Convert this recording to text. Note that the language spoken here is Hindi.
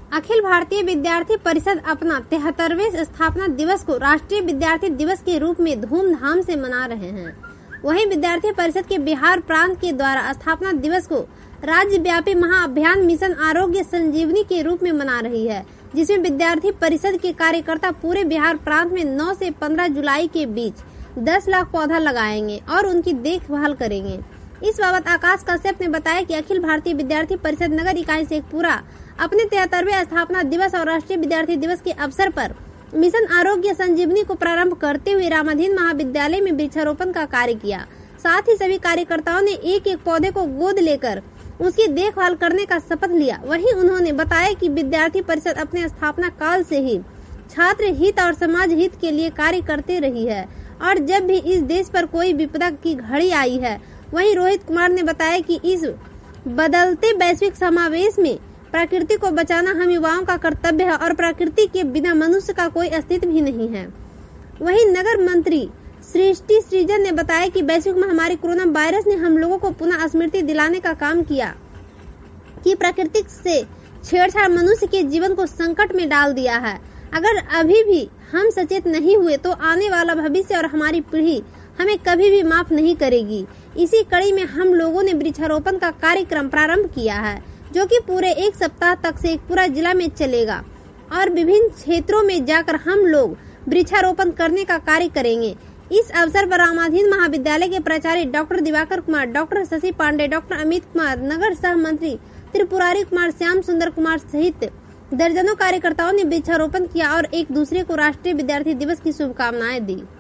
अखिल भारतीय विद्यार्थी परिषद अपना 73वें स्थापना दिवस को राष्ट्रीय विद्यार्थी दिवस के रूप में धूमधाम से मना रहे हैं। वहीं विद्यार्थी परिषद के बिहार प्रांत के द्वारा स्थापना दिवस को राज्यव्यापी महाअभियान मिशन आरोग्य संजीवनी के रूप में मना रही है, जिसमें विद्यार्थी परिषद के कार्यकर्ता पूरे बिहार प्रांत में 9 से 15 जुलाई के बीच 10 लाख पौधा लगाएंगे और उनकी देखभाल करेंगे। इस बाबत आकाश कश्यप ने बताया कि अखिल भारतीय विद्यार्थी परिषद नगर इकाई शेखपुरा अपने 73वें स्थापना दिवस और राष्ट्रीय विद्यार्थी दिवस के अवसर पर मिशन आरोग्य संजीवनी को प्रारंभ करते हुए रामाधीन महाविद्यालय में वृक्षारोपण का कार्य किया। साथ ही सभी कार्यकर्ताओं ने एक एक पौधे को गोद लेकर उसकी देखभाल करने का शपथ लिया। वहीं उन्होंने बताया कि विद्यार्थी परिषद अपने स्थापना काल से ही छात्र हित और समाज हित के लिए कार्य करते रही है और जब भी इस देश पर कोई विपदा की घड़ी आई है। वहीं रोहित कुमार ने बताया कि इस बदलते वैश्विक समावेश में प्रकृति को बचाना हम युवाओं का कर्तव्य है और प्रकृति के बिना मनुष्य का कोई अस्तित्व ही नहीं है। वहीं नगर मंत्री सृष्टि सृजन ने बताया कि वैश्विक महामारी कोरोना वायरस ने हम लोगों को पुनः स्मृति दिलाने का काम किया कि प्रकृति से छेड़छाड़ मनुष्य के जीवन को संकट में डाल दिया है। अगर अभी भी हम सचेत नहीं हुए तो आने वाला भविष्य और हमारी पीढ़ी हमें कभी भी माफ नहीं करेगी। इसी कड़ी में हम लोगों ने वृक्षारोपण का कार्यक्रम प्रारंभ किया है, जो कि पूरे एक सप्ताह तक शेखपुरा जिला में चलेगा और विभिन्न क्षेत्रों में जाकर हम लोग वृक्षारोपण करने का कार्य करेंगे। इस अवसर पर रामाधीन महाविद्यालय के प्राचार्य doctor Diwakar Kumar, doctor Shashi Pandey, doctor Amit Kumar, नगर सह मंत्री त्रिपुरारी कुमार, श्याम सुंदर कुमार सहित दर्जनों कार्यकर्ताओं ने वृक्षारोपण किया और एक दूसरे को राष्ट्रीय विद्यार्थी दिवस की शुभकामनाएं दी।